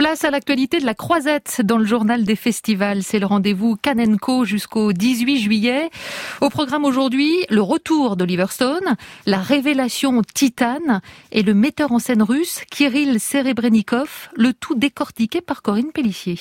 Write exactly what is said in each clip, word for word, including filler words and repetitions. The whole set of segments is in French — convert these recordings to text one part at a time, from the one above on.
Place à l'actualité de la Croisette dans le journal des festivals. C'est le rendez-vous Cannes and Co jusqu'au dix-huit juillet. Au programme aujourd'hui, le retour d'Oliver Stone, la révélation Titane et le metteur en scène russe Kirill Serebrennikov, le tout décortiqué par Corinne Pellissier.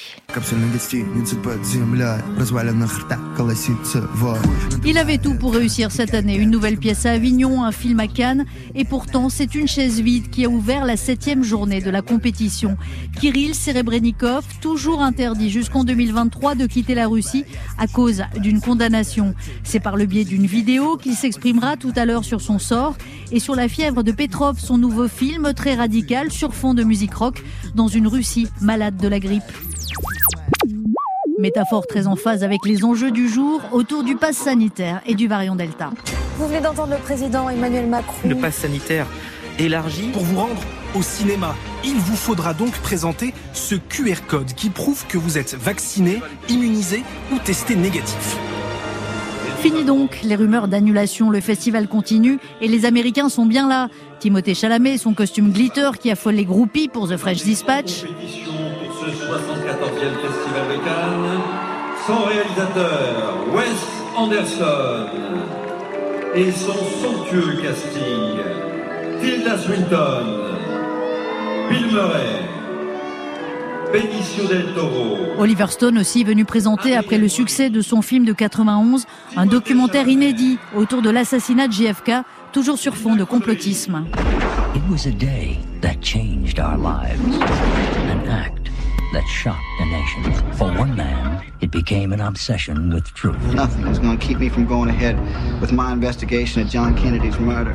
Il avait tout pour réussir cette année. Une nouvelle pièce à Avignon, un film à Cannes. Et pourtant, c'est une chaise vide qui a ouvert la septième journée de la compétition. Kirill Serebrennikov, toujours interdit jusqu'en deux mille vingt-trois de quitter la Russie à cause d'une condamnation. C'est par le biais d'une vidéo qu'il s'exprimera tout à l'heure sur son sort et sur La fièvre de Petrov, son nouveau film très radical sur fond de musique rock dans une Russie malade de la grippe. Métaphore très en phase avec les enjeux du jour autour du pass sanitaire et du variant Delta. Vous venez d'entendre le président Emmanuel Macron. Le pass sanitaire élargi. Pour vous rendre au cinéma, il vous faudra donc présenter ce Q R code qui prouve que vous êtes vacciné, immunisé ou testé négatif. Fini donc les rumeurs d'annulation, le festival continue et les Américains sont bien là. Timothée Chalamet, son costume glitter qui affole les groupies pour The French Dispatch. Pour ce soixante-quatorzième festival de Cannes, son réalisateur Wes Anderson et son somptueux casting, Tilda Swinton, Bill Murray, Benicio del Toro. Oliver Stone aussi venu présenter après le succès de son film de quatre-vingt-onze, un documentaire inédit autour de l'assassinat de J F K, toujours sur fond de complotisme. It was a day that changed our lives, an act that shocked a nation. For one man, it became an obsession with truth. Nothing is going to keep me from going ahead with my investigation of John Kennedy's murder.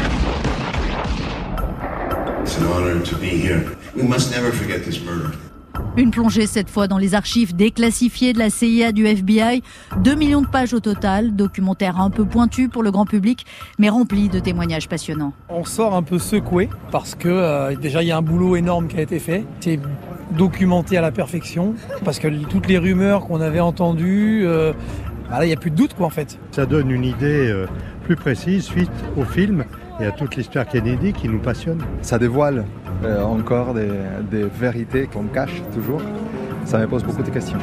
It's an honor to be here. We must never forget this murder. Une plongée cette fois dans les archives déclassifiées de la C I A, du F B I. Deux millions de pages au total, documentaire un peu pointu pour le grand public, mais rempli de témoignages passionnants. On sort un peu secoué parce que euh, déjà il y a un boulot énorme qui a été fait. C'est documenté à la perfection parce que toutes les rumeurs qu'on avait entendues, euh, bah là il n'y a plus de doute quoi en fait. Ça donne une idée euh, plus précise suite au film et à toute l'histoire Kennedy qui nous passionne. Ça dévoile euh, encore des, des vérités qu'on cache toujours. Ça me pose beaucoup de questions.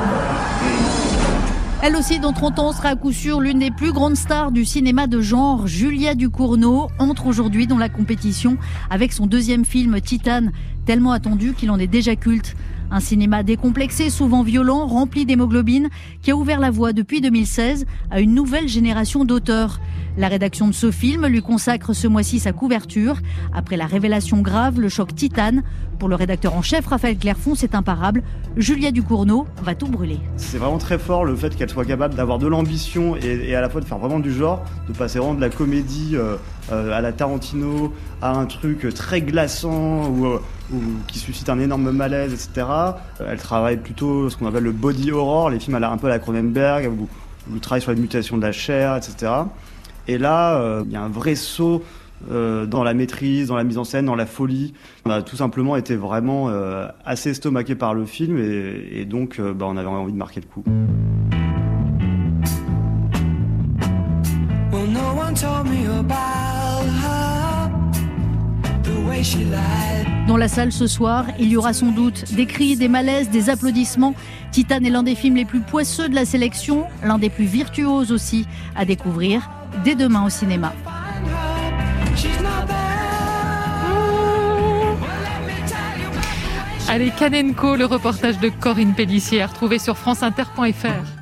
Elle aussi, dans trente ans, sera à coup sûr l'une des plus grandes stars du cinéma de genre. Julia Ducournau entre aujourd'hui dans la compétition avec son deuxième film Titane, tellement attendu qu'il en est déjà culte. Un cinéma décomplexé, souvent violent, rempli d'hémoglobine, qui a ouvert la voie depuis deux mille seize à une nouvelle génération d'auteurs. La rédaction de ce film lui consacre ce mois-ci sa couverture. Après la révélation grave, le choc Titane. Pour le rédacteur en chef, Raphaël Clairfont, c'est imparable. Julia Ducournau va tout brûler. C'est vraiment très fort le fait qu'elle soit capable d'avoir de l'ambition et, et à la fois de faire vraiment du genre, de passer vraiment de la comédie euh, euh, à la Tarantino, à un truc très glaçant ou, euh, ou qui suscite un énorme malaise, et cetera. Elle travaille plutôt ce qu'on appelle le body horror, les films à la, un peu à la Cronenberg, où, où elle travaille sur les mutations de la chair, et cetera. Et là, il euh, y a un vrai saut euh, dans la maîtrise, dans la mise en scène, dans la folie. On a tout simplement été vraiment euh, assez estomaqués par le film et, et donc euh, bah, on avait envie de marquer le coup. Well, no one told me about her, the way she lied. Dans la salle ce soir, il y aura sans doute des cris, des malaises, des applaudissements. Titane est l'un des films les plus poisseux de la sélection, l'un des plus virtuoses aussi à découvrir dès demain au cinéma. Allez, Cannes and Co, le reportage de Corinne Pellissier, retrouvé sur franceinter point f r.